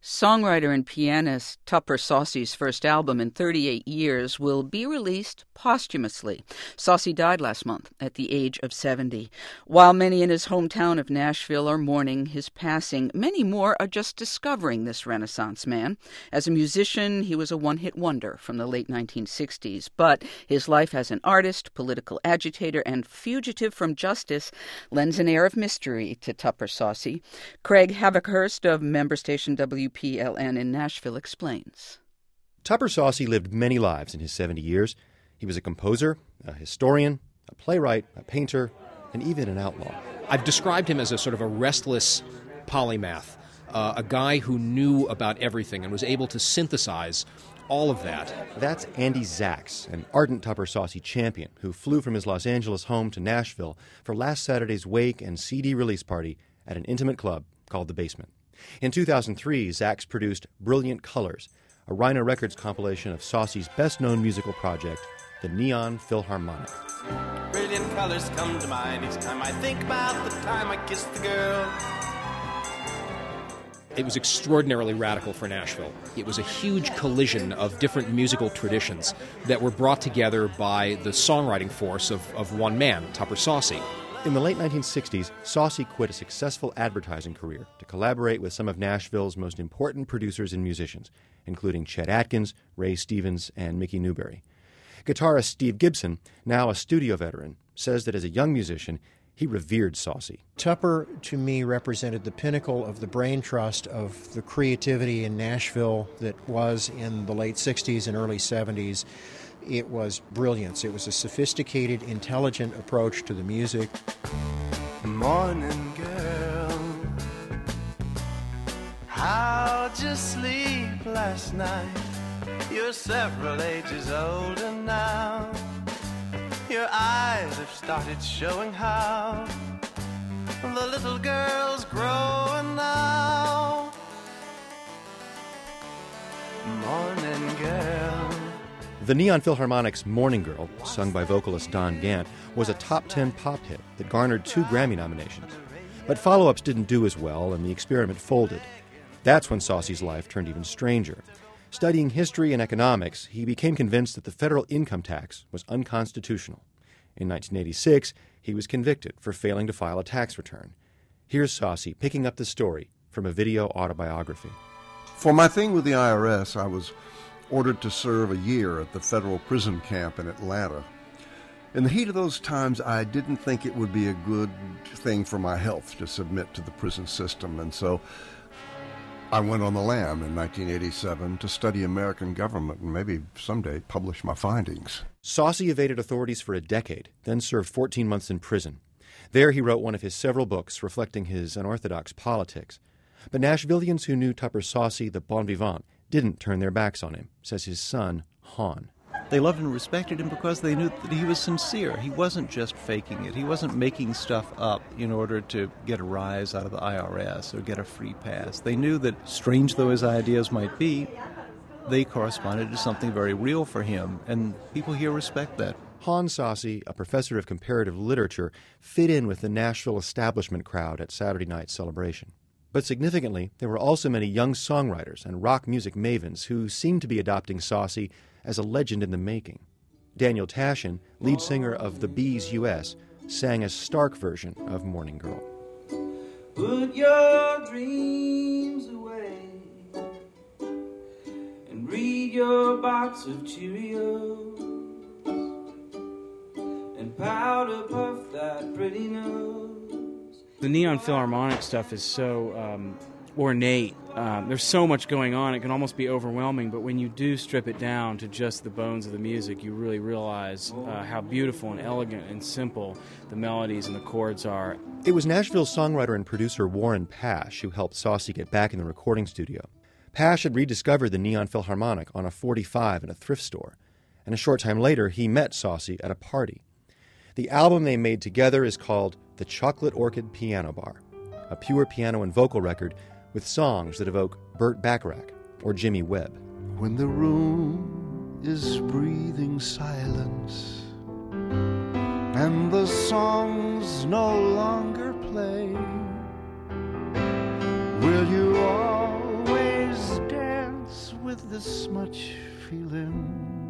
Songwriter and pianist Tupper Saucy's first album in 38 years will be released posthumously. Saucy died last month at the age of 70. While many in his hometown of Nashville are mourning his passing, many more are just discovering this Renaissance man. As a musician, he was a one-hit wonder from the late 1960s, but his life as an artist, political agitator, and fugitive from justice lends an air of mystery to Tupper Saucy. Craig Havikhurst of member station WPLN in Nashville explains. Tupper Saucy lived many lives in his 70 years. He was a composer, a historian, a playwright, a painter, and even an outlaw. I've described him as a sort of a restless polymath, a guy who knew about everything and was able to synthesize all of that. That's Andy Zax, an ardent Tupper Saucy champion who flew from his Los Angeles home to Nashville for last Saturday's wake and CD release party at an intimate club called The Basement. In 2003, Zax produced Brilliant Colors, a Rhino Records compilation of Saucy's best-known musical project, the Neon Philharmonic. Brilliant colors come to mind each time I think about the time I kissed the girl. It was extraordinarily radical for Nashville. It was a huge collision of different musical traditions that were brought together by the songwriting force of one man, Tupper Saucy. In the late 1960s, Saucy quit a successful advertising career to collaborate with some of Nashville's most important producers and musicians, including Chet Atkins, Ray Stevens, and Mickey Newbury. Guitarist Steve Gibson, now a studio veteran, says that as a young musician, he revered Saucy. Tupper, to me, represented the pinnacle of the brain trust of the creativity in Nashville that was in the late 60s and early 70s. It was brilliance. It was a sophisticated, intelligent approach to the music. Morning girl, how'd you sleep last night? You're several ages older now. Your eyes have started showing how the little girl's growing now. Morning girl. The Neon Philharmonic's Morning Girl, sung by vocalist Don Gant, was a top 10 pop hit that garnered 2 Grammy nominations. But follow-ups didn't do as well, and the experiment folded. That's when Saucy's life turned even stranger. Studying history and economics, he became convinced that the federal income tax was unconstitutional. In 1986, he was convicted for failing to file a tax return. Here's Saucy picking up the story from a video autobiography. For my thing with the IRS, I was ordered to serve a year at the federal prison camp in Atlanta. In the heat of those times, I didn't think it would be a good thing for my health to submit to the prison system, and so I went on the lam in 1987 to study American government and maybe someday publish my findings. Saucy evaded authorities for a decade, then served 14 months in prison. There he wrote one of his several books reflecting his unorthodox politics. But Nashvillians who knew Tupper Saucy, the bon vivant, didn't turn their backs on him, says his son, Han. They loved and respected him because they knew that he was sincere. He wasn't just faking it. He wasn't making stuff up in order to get a rise out of the IRS or get a free pass. They knew that, strange though his ideas might be, they corresponded to something very real for him, and people here respect that. Han Saucy, a professor of comparative literature, fit in with the Nashville establishment crowd at Saturday night's celebration. But significantly, there were also many young songwriters and rock music mavens who seemed to be adopting Saucy as a legend in the making. Daniel Tashin, lead singer of the Bees U.S., sang a stark version of Morning Girl. Put your dreams away and read your box of Cheerios and powder puff that pretty nose. The Neon Philharmonic stuff is so ornate. There's so much going on, it can almost be overwhelming, but when you do strip it down to just the bones of the music, you really realize how beautiful and elegant and simple the melodies and the chords are. It was Nashville songwriter and producer Warren Pash who helped Saucy get back in the recording studio. Pash had rediscovered the Neon Philharmonic on a 45 in a thrift store, and a short time later he met Saucy at a party. The album they made together is called The Chocolate Orchid Piano Bar, a pure piano and vocal record with songs that evoke Burt Bacharach or Jimmy Webb. When the room is breathing silence and the songs no longer play, will you always this much feeling?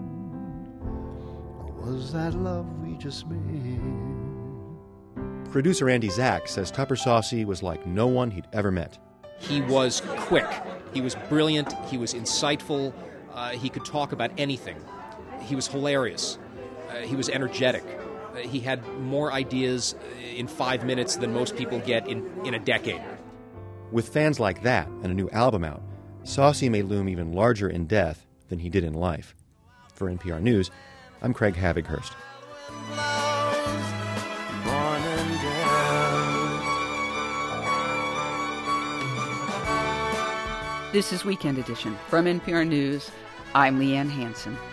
Or was that love we just made? Producer Andy Zack says Tupper Saucy was like no one he'd ever met. He was quick. He was brilliant. He was insightful. He could talk about anything. He was hilarious. He was energetic. He had more ideas in 5 minutes than most people get in a decade. With fans like that and a new album out, Saucy may loom even larger in death than he did in life. For NPR News, I'm Craig Havighurst. This is Weekend Edition. From NPR News, I'm Leanne Hansen.